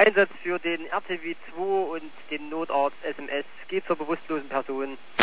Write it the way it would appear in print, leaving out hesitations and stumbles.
Einsatz für den RTW 2 und den Notarzt SMS geht zur bewusstlosen Person.